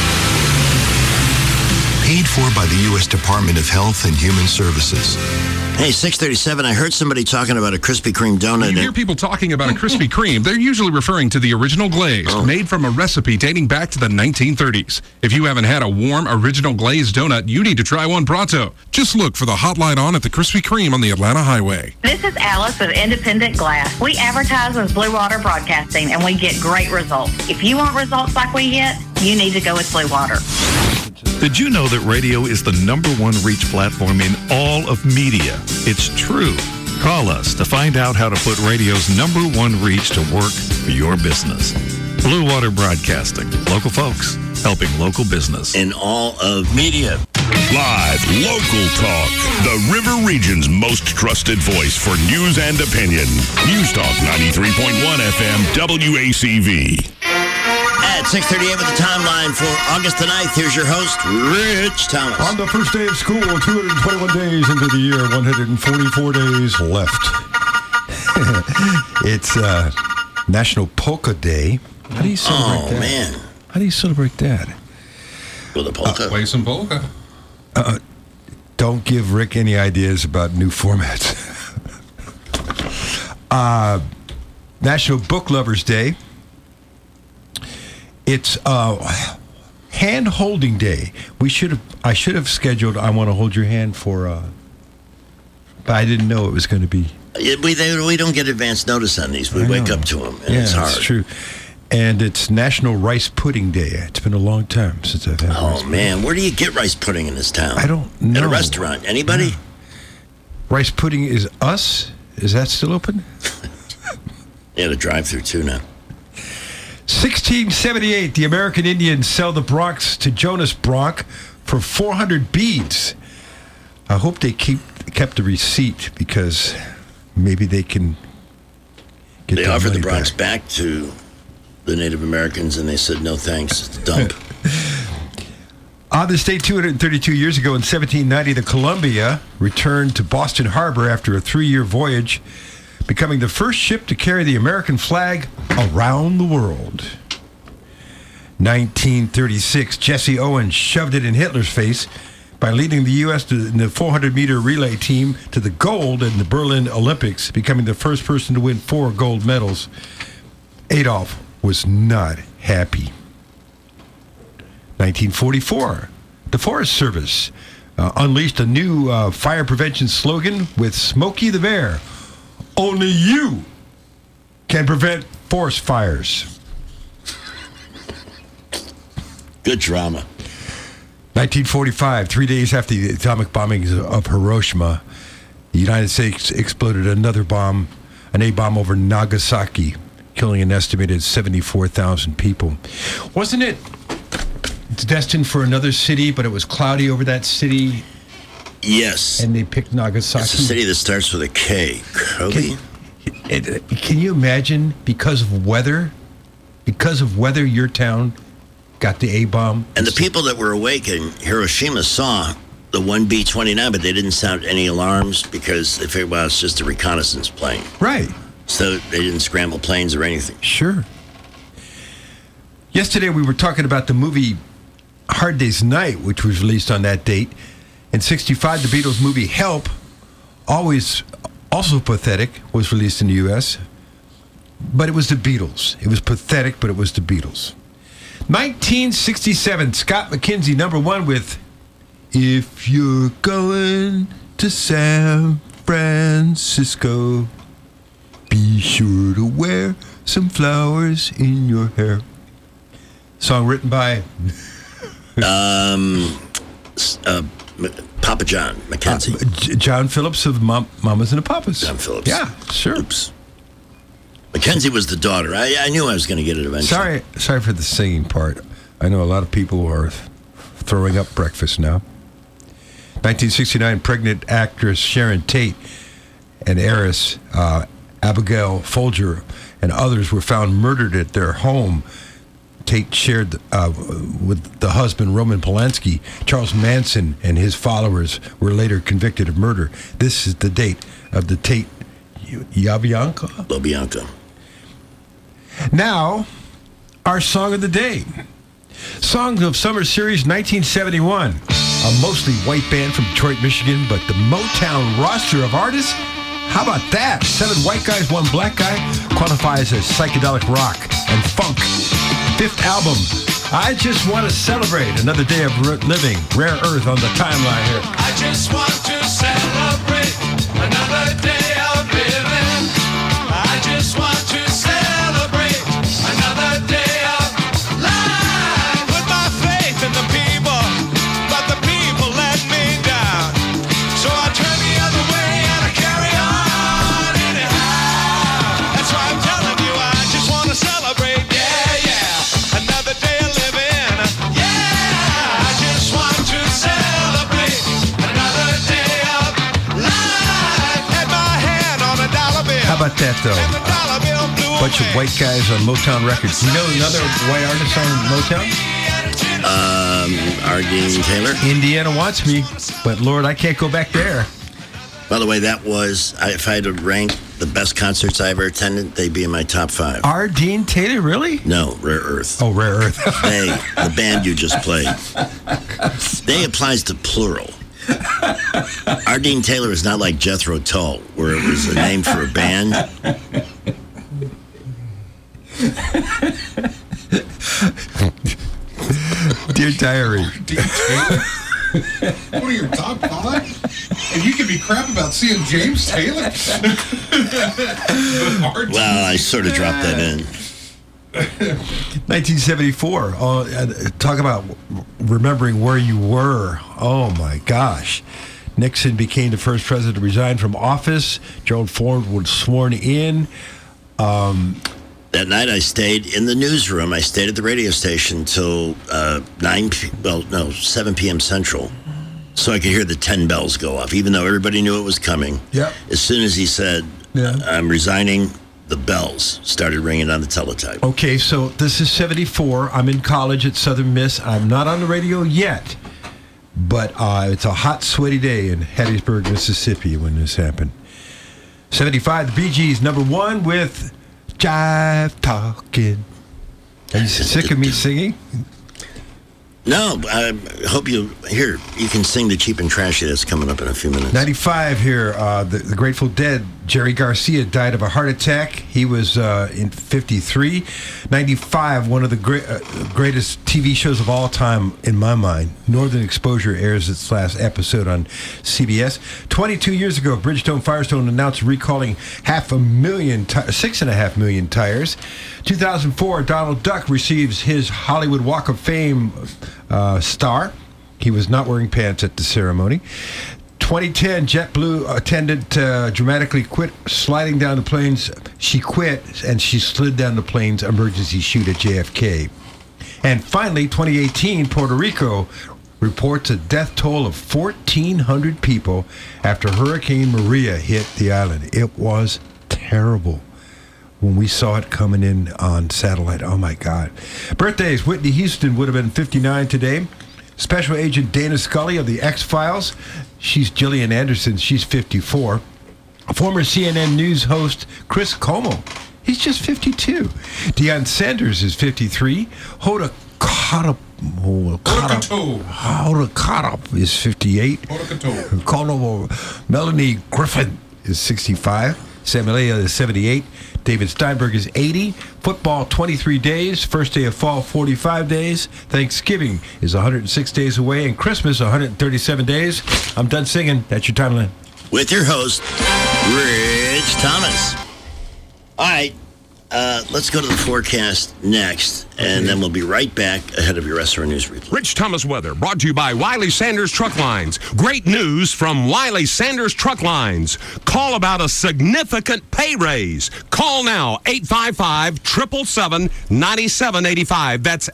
Paid for by the U.S. Department of Health and Human Services. Hey, 6:37. I heard somebody talking about a Krispy Kreme donut. When you hear people talking about a Krispy Kreme, they're usually referring to the original glazed, made from a recipe dating back to the 1930s. If you haven't had a warm, original glazed donut, you need to try one pronto. Just look for the hotline on at the Krispy Kreme on the Atlanta Highway. This is Alice with Independent Glass. We advertise with Blue Water Broadcasting, and we get great results. If you want results like we get, you need to go with Blue Water. Did you know that radio is the #1 reach platform in all of media? It's true. Call us to find out how to put radio's #1 reach to work for your business. Blue Water Broadcasting. Local folks helping local business. In all of media. Live, local talk. The River Region's most trusted voice for news and opinion. News Talk 93.1 FM WACV. At 6:38 with the timeline for August the 9th, here's your host, Rich Thomas. On the first day of school, 221 days into the year, 144 days left. It's National Polka Day. How do you celebrate that? Oh, man. How do you celebrate that? With a polka. Play some polka. Don't give Rick any ideas about new formats. National Book Lovers Day. It's hand holding day. I should have scheduled I Want to Hold Your Hand for, but I didn't know it was going to be. We don't get advance notice on these. We wake up to them, and it's hard. It's true. And it's National Rice Pudding Day. It's been a long time since I've had rice man, where do you get rice pudding in this town? I don't know. At a restaurant. Anybody? Yeah. Rice Pudding is us? Is that still open? Yeah, the drive-thru too now. 1678, the American Indians sell the Bronx to Jonas Bronk for 400 beads. I hope they kept the receipt because maybe they can get They their offered the money Bronx back to the Native Americans, and they said, no thanks, it's a dump. On this day 232 years ago in 1790, the Columbia returned to Boston Harbor after a 3-year voyage, becoming the first ship to carry the American flag around the world. 1936, Jesse Owens shoved it in Hitler's face by leading the U.S. in the 400-meter relay team to the gold in the Berlin Olympics, becoming the first person to win 4 gold medals. Adolf was not happy. 1944, the Forest Service unleashed a new fire prevention slogan with Smokey the Bear. Only you can prevent forest fires. Good drama. 1945, 3 days after the atomic bombings of Hiroshima, the United States exploded another bomb, an A-bomb over Nagasaki, killing an estimated 74,000 people. Wasn't it destined for another city, but it was cloudy over that city? Yes. And they picked Nagasaki. It's a city that starts with a K. Kobe? Can you imagine, because of weather, your town got the A-bomb? And the people that were awake in Hiroshima saw the 1B-29, but they didn't sound any alarms because they figured, well, it's just a reconnaissance plane. Right. So they didn't scramble planes or anything. Sure. Yesterday we were talking about the movie Hard Day's Night, which was released on that date. In 1965, the Beatles movie Help, also pathetic, was released in the U.S., but it was the Beatles. It was pathetic, but it was the Beatles. 1967, Scott McKenzie, #1 with If You're Going to San Francisco, be sure to wear some flowers in your hair. Song written by Papa John McKenzie. John Phillips of Mamas and the Papas. John Phillips. Yeah, sure. Oops. Mackenzie was the daughter. I knew I was going to get it eventually. Sorry for the singing part. I know a lot of people are throwing up breakfast now. 1969, pregnant actress Sharon Tate and heiress Abigail Folger and others were found murdered at their home. Tate shared with the husband, Roman Polanski. Charles Manson and his followers were later convicted of murder. This is the date of the Tate LaBianca. Now, our song of the day. Songs of Summer Series 1971. A mostly white band from Detroit, Michigan, but the Motown roster of artists, how about that? 7 white guys, 1 black guy, qualifies as psychedelic rock and funk. 5th album, I Just Want to Celebrate, another day of living, Rare Earth on the timeline here. I just want to celebrate another day of living. I just want to celebrate another day of life. Put my faith in the people, but the people let me down. So I turn the other way and I carry on anyhow. That's why I'm telling you, I just want to celebrate. Another day of living. Yeah, I just want to celebrate another day of life. Had my hand on a dollar bill. How about that, though? Bunch of white guys on Motown Records. You know another white artist on Motown? Ardeen Taylor. Indiana Wants Me, but Lord, I can't go back there. By the way, that was, if I had to rank the best concerts I ever attended, they'd be in my top 5. Ardeen Taylor, really? No, Rare Earth. Oh, Rare Earth. They, the band you just played. They applies to plural. Ardeen Taylor is not like Jethro Tull, where it was a name for a band. Dear diary. What are your top 5? And you can be crap about seeing James Taylor? Well, I sort of dropped that in. 1974. Talk about remembering where you were. Oh, my gosh. Nixon became the first president to resign from office. Gerald Ford was sworn in. That night I stayed in the newsroom. I stayed at the radio station till 7 p.m. Central, so I could hear the 10 bells go off, even though everybody knew it was coming. Yep. As soon as he said, I'm resigning, the bells started ringing on the teletype. Okay, so this is 74. I'm in college at Southern Miss. I'm not on the radio yet, but it's a hot, sweaty day in Hattiesburg, Mississippi when this happened. 75, the Bee Gees, number 1 with Jive Talking. Are you sick of me singing? No, I hope you can sing the Cheap and Trashy that's coming up in a few minutes. 95 here. The Grateful Dead, Jerry Garcia died of a heart attack. He was in 53. 95, one of the greatest TV shows of all time in my mind. Northern Exposure airs its last episode on CBS. 22 years ago, Bridgestone Firestone announced recalling 6.5 million tires. 2004, Donald Duck receives his Hollywood Walk of Fame star. He was not wearing pants at the ceremony. 2010, JetBlue attendant dramatically quit sliding down the planes. She quit and she slid down the plane's emergency chute at JFK. And finally, 2018, Puerto Rico reports a death toll of 1,400 people after Hurricane Maria hit the island. It was terrible when we saw it coming in on satellite. Oh, my God. Birthdays. Whitney Houston would have been 59 today. Special Agent Dana Scully of The X-Files. She's Gillian Anderson. She's 54. Former CNN News host Chris Como. He's just 52. Deion Sanders is 53. Hoda Kotb is 58. Melanie Griffin is 65. Samuel is 78. David Steinberg is 80. Football, 23 days. First day of fall, 45 days. Thanksgiving is 106 days away. And Christmas, 137 days. I'm done singing. That's your timeline. With your host, Rich Thomas. All right, let's go to the forecast next, and then we'll be right back ahead of your SR News Replay. Rich Thomas weather brought to you by Wiley Sanders Truck Lines. Great news from Wiley Sanders Truck Lines. Call about a significant pay raise. Call now, 855-777-9785. That's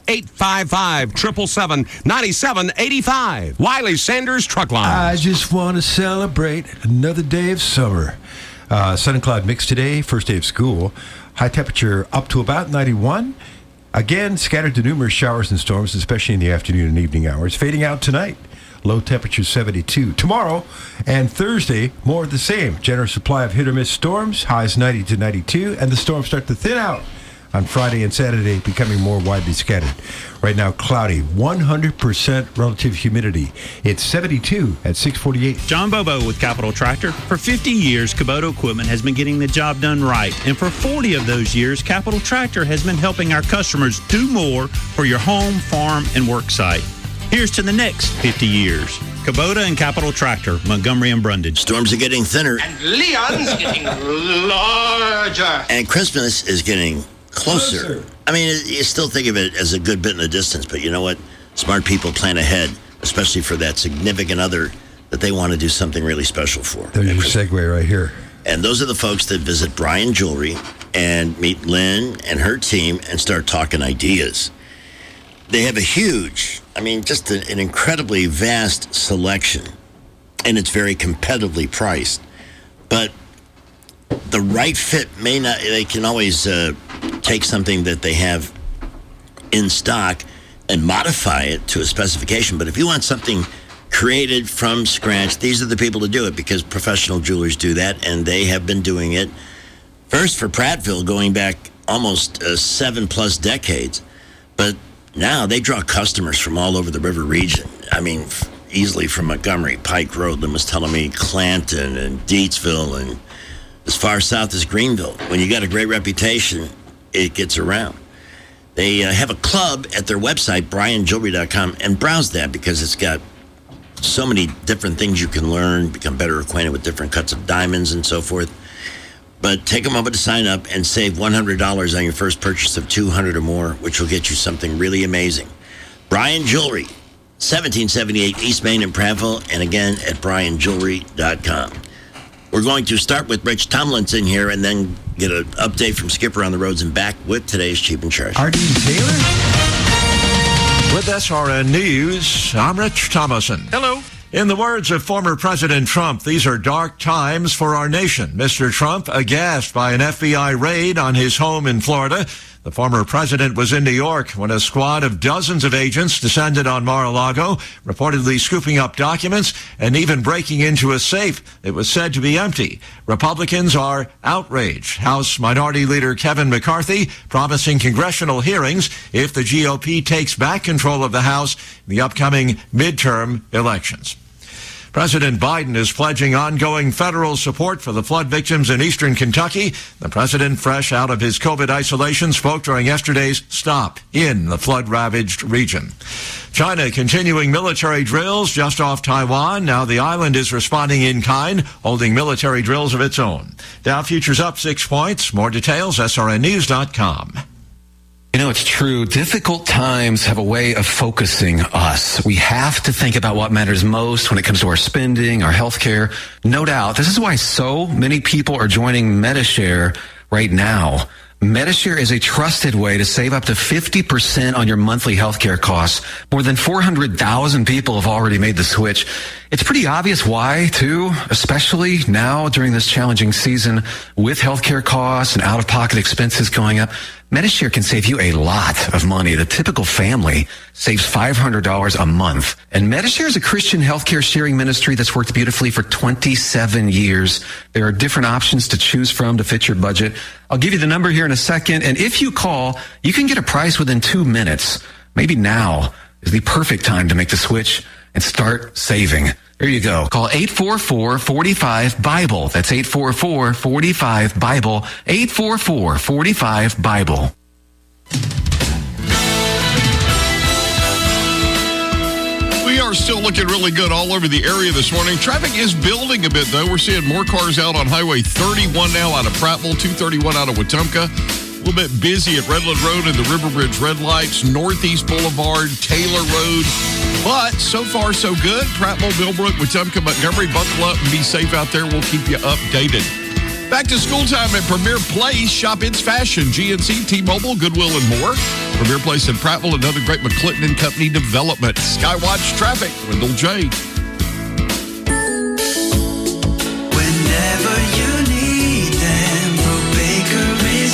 855-777-9785. Wiley Sanders Truck Lines. I just want to celebrate another day of summer. Sun and cloud mix today, first day of school. High temperature up to about 91. Again, scattered to numerous showers and storms, especially in the afternoon and evening hours. Fading out tonight. Low temperature 72. Tomorrow and Thursday, more of the same. Generous supply of hit or miss storms, highs 90 to 92, and the storms start to thin out on Friday and Saturday, becoming more widely scattered. Right now, cloudy, 100% relative humidity. It's 72 at 648. John Bobo with Capital Tractor. For 50 years, Kubota Equipment has been getting the job done right. And for 40 of those years, Capital Tractor has been helping our customers do more for your home, farm, and work site. Here's to the next 50 years. Kubota and Capital Tractor, Montgomery and Brundage. Storms are getting thinner. And Leon's getting larger. And Christmas is getting closer. I mean, you still think of it as a good bit in the distance, but you know what? Smart people plan ahead, especially for that significant other that they want to do something really special for. There's your segue right here. And those are the folks that visit Bryan Jewelry and meet Lynn and her team and start talking ideas. They have a huge, just an incredibly vast selection, and it's very competitively priced. But the right fit may not, they can always take something that they have in stock and modify it to a specification. But if you want something created from scratch, these are the people to do it, because professional jewelers do that, and they have been doing it first for Prattville going back almost 7+ decades. But now they draw customers from all over the river region. Easily from Montgomery, Pike Road, Lynn was telling me, Clanton and Deatsville, and as far south as Greenville. When you got a great reputation, it gets around. They have a club at their website, brianjewelry.com, and browse that because it's got so many different things you can learn, become better acquainted with different cuts of diamonds and so forth. But take a moment to sign up and save $100 on your first purchase of $200 or more, which will get you something really amazing. Brian Jewelry, 1778 East Main in Prattville, and again at brianjewelry.com. We're going to start with Rich Tomlinson here and then get an update from Skipper on the roads and back with today's Cheap and Charge. Artie Taylor? With SRN News, I'm Rich Thomason. Hello. In the words of former President Trump, these are dark times for our nation. Mr. Trump, aghast by an FBI raid on his home in Florida. The former president was in New York when a squad of dozens of agents descended on Mar-a-Lago, reportedly scooping up documents and even breaking into a safe that was said to be empty. Republicans are outraged. House Minority Leader Kevin McCarthy promising congressional hearings if the GOP takes back control of the House in the upcoming midterm elections. President Biden is pledging ongoing federal support for the flood victims in eastern Kentucky. The president, fresh out of his COVID isolation, spoke during yesterday's stop in the flood-ravaged region. China continuing military drills just off Taiwan. Now the island is responding in kind, holding military drills of its own. Dow futures up 6 points. More details, srnnews.com. You know, it's true. Difficult times have a way of focusing us. We have to think about what matters most when it comes to our spending, our health care. No doubt. This is why so many people are joining Medishare right now. Medishare is a trusted way to save up to 50% on your monthly healthcare costs. More than 400,000 people have already made the switch. It's pretty obvious why, too, especially now during this challenging season with healthcare costs and out-of-pocket expenses going up. Medishare can save you a lot of money. The typical family saves $500 a month. And Medishare is a Christian healthcare sharing ministry that's worked beautifully for 27 years. There are different options to choose from to fit your budget. I'll give you the number here in a second. And if you call, you can get a price within 2 minutes. Maybe now is the perfect time to make the switch and start saving. There you go. Call 844-45-BIBLE. That's 844-45-BIBLE. 844-45-BIBLE. We are still looking really good all over the area this morning. Traffic is building a bit, though. We're seeing more cars out on Highway 31 now out of Prattville, 231 out of Wetumpka. A little bit busy at Redland Road and the River Bridge red lights, Northeast Boulevard, Taylor Road. But so far, so good. Prattville, Millbrook, Wetumpka, Montgomery, buckle up and be safe out there. We'll keep you updated. Back to school time at Premier Place. Shop It's Fashion, GNC, T-Mobile, Goodwill, and more. Premier Place in Prattville, another great McClinton & Company development. Skywatch Traffic, Wendell J. Whenever you need them, Brubaker is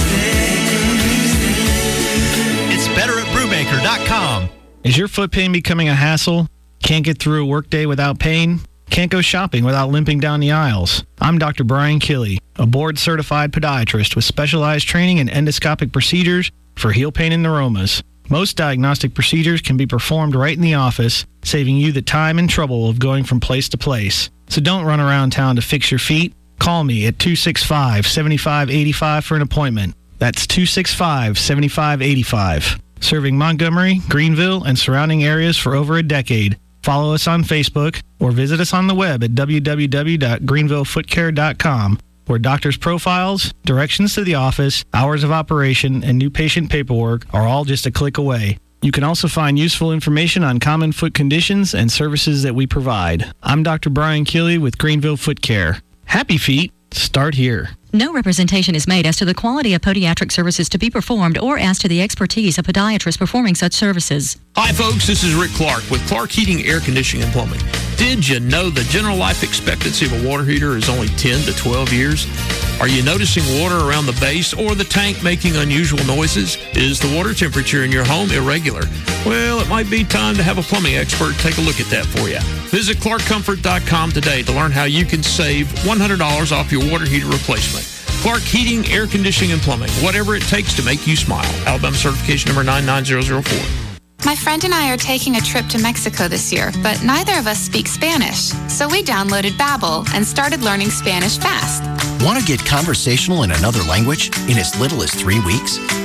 there. It's better at Brubaker.com. Is your foot pain becoming a hassle? Can't get through a workday without pain? Can't go shopping without limping down the aisles? I'm Dr. Brian Killey, a board-certified podiatrist with specialized training in endoscopic procedures for heel pain and neuromas. Most diagnostic procedures can be performed right in the office, saving you the time and trouble of going from place to place. So don't run around town to fix your feet. Call me at 265-7585 for an appointment. That's 265-7585. Serving Montgomery, Greenville, and surrounding areas for over a decade. Follow us on Facebook or visit us on the web at www.greenvillefootcare.com, where doctors' profiles, directions to the office, hours of operation, and new patient paperwork are all just a click away. You can also find useful information on common foot conditions and services that we provide. I'm Dr. Brian Killey with Greenville Foot Care. Happy feet start here. No representation is made as to the quality of podiatric services to be performed or as to the expertise of podiatrists performing such services. Hi, folks. This is Rick Clark with Clark Heating, Air Conditioning, and Plumbing. Did you know the general life expectancy of a water heater is only 10 to 12 years? Are you noticing water around the base or the tank making unusual noises? Is the water temperature in your home irregular? Well, it might be time to have a plumbing expert take a look at that for you. Visit ClarkComfort.com today to learn how you can save $100 off your water heater replacement. Clark Heating, Air Conditioning, and Plumbing. Whatever it takes to make you smile. Alabama certification number 99004. My friend and I are taking a trip to Mexico this year, but neither of us speak Spanish. So we downloaded Babbel and started learning Spanish fast. Want to get conversational in another language in as little as 3 weeks?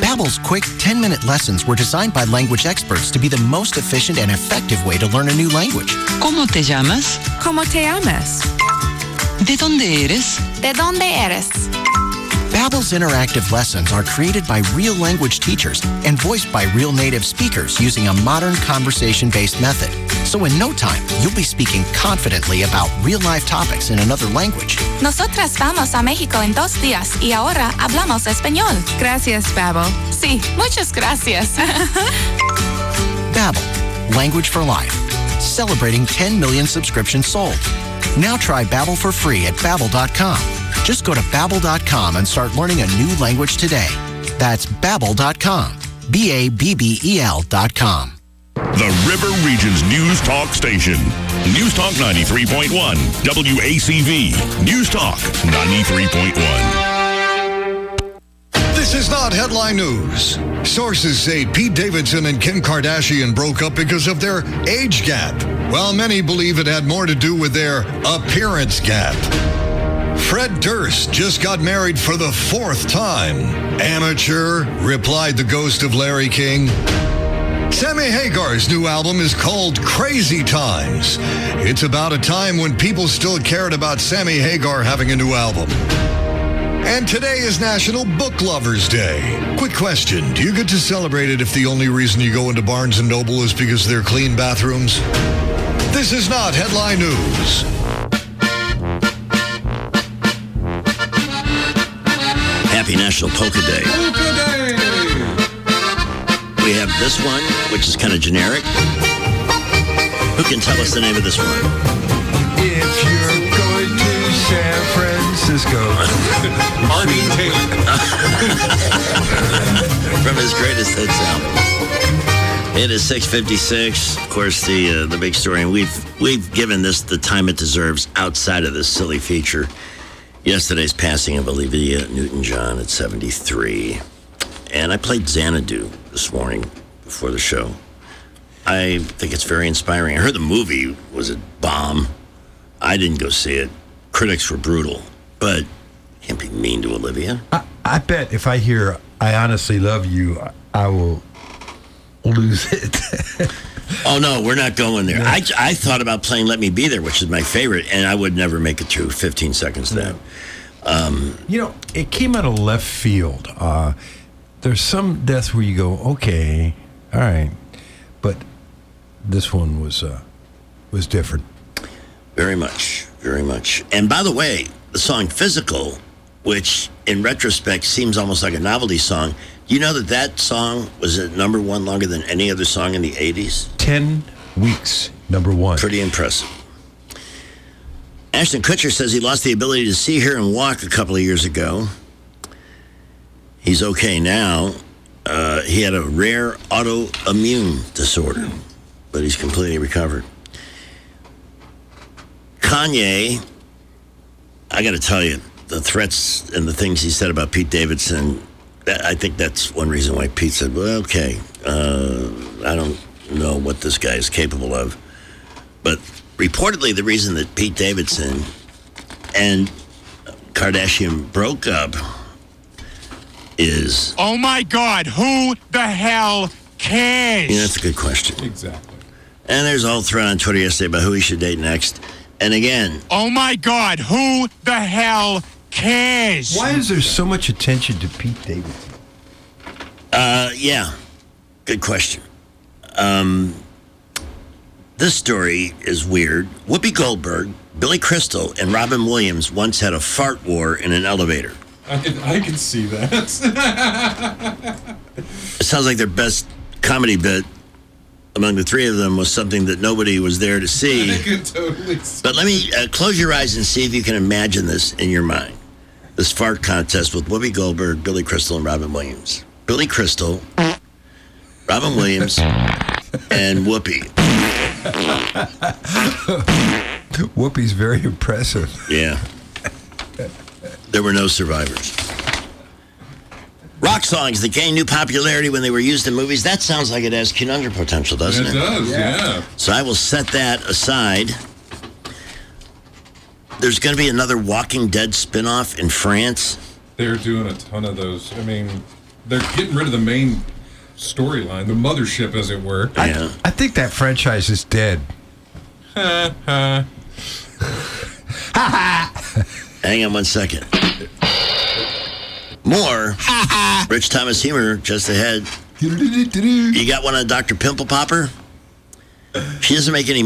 Babbel's quick 10-minute lessons were designed by language experts to be the most efficient and effective way to learn a new language. ¿Cómo te llamas? ¿Cómo te llamas? ¿De dónde eres? ¿De dónde eres? Babbel's interactive lessons are created by real language teachers and voiced by real native speakers using a modern conversation-based method. So in no time, you'll be speaking confidently about real-life topics in another language. Nosotras vamos a México en 2 días y ahora hablamos español. Gracias, Babbel. Sí, muchas gracias. Babbel, language for life. Celebrating 10 million subscriptions sold. Now try Babbel for free at Babbel.com. Just go to Babbel.com and start learning a new language today. That's Babbel.com. Babbel.com. The River Region's News Talk station. News Talk 93.1. WACV. News Talk 93.1. This is not headline news. Sources say Pete Davidson and Kim Kardashian broke up because of their age gap, while many believe it had more to do with their appearance gap. Fred Durst just got married for the 4th time. Amateur, replied the ghost of Larry King. Sammy Hagar's new album is called Crazy Times. It's about a time when people still cared about Sammy Hagar having a new album. And today is National Book Lovers Day. Quick question, do you get to celebrate it if the only reason you go into Barnes & Noble is because they're clean bathrooms? This is not headline news. Happy National Polka Day. Polka Day! We have this one, which is kind of generic. Who can tell us the name of this one? If you're going to San Francisco. Artie Taylor. From his greatest hits album. It is 6:56. Of course, the big story, and we've given this the time it deserves outside of this silly feature. Yesterday's passing of Olivia Newton-John at 73. And I played Xanadu this morning before the show. I think it's very inspiring. I heard the movie was a bomb. I didn't go see it. Critics were brutal. But can't be mean to Olivia. I bet if I hear I honestly love you, I will lose it. Oh, no, we're not going there. I thought about playing Let Me Be There, which is my favorite, and I would never make it through 15 seconds to that. It came out of left field. There's some deaths where you go, okay, all right. But this one was different. Very much, very much. And by the way, the song Physical, which in retrospect seems almost like a novelty song, you know that song was at number 1 longer than any other song in the 80s? 10 weeks, number 1. Pretty impressive. Ashton Kutcher says he lost the ability to see, hear, and walk a couple of years ago. He's okay now. He had a rare autoimmune disorder, but he's completely recovered. Kanye, I got to tell you, the threats and the things he said about Pete Davidson, I think that's one reason why Pete said, well, okay, I don't know what this guy is capable of. But reportedly, the reason that Pete Davidson and Kardashian broke up is... Oh, my God, who the hell cares? Yeah, that's a good question. Exactly. And there's a whole thread on Twitter yesterday about who he should date next. And again... Oh, my God, who the hell cares? Why is there so much attention to Pete Davidson? Yeah, good question. This story is weird. Whoopi Goldberg, Billy Crystal, and Robin Williams once had a fart war in an elevator. I can see that. It sounds like their best comedy bit among the three of them was something that nobody was there to see. I could totally see. But let me close your eyes and see if you can imagine this in your mind. This fart contest with Whoopi Goldberg, Billy Crystal, and Robin Williams. Billy Crystal, Robin Williams, and Whoopi. Whoopi's very impressive. Yeah. There were no survivors. Rock songs that gained new popularity when they were used in movies. That sounds like it has conundrum potential, doesn't it? It does, yeah. So I will set that aside. There's going to be another Walking Dead spinoff in France. They're doing a ton of those. I mean, they're getting rid of the main storyline, the mothership, as it were. Yeah. I think that franchise is dead. Hang on 1 second. More Rich Thomas humor just ahead. You got one on Dr. Pimple Popper? She doesn't make any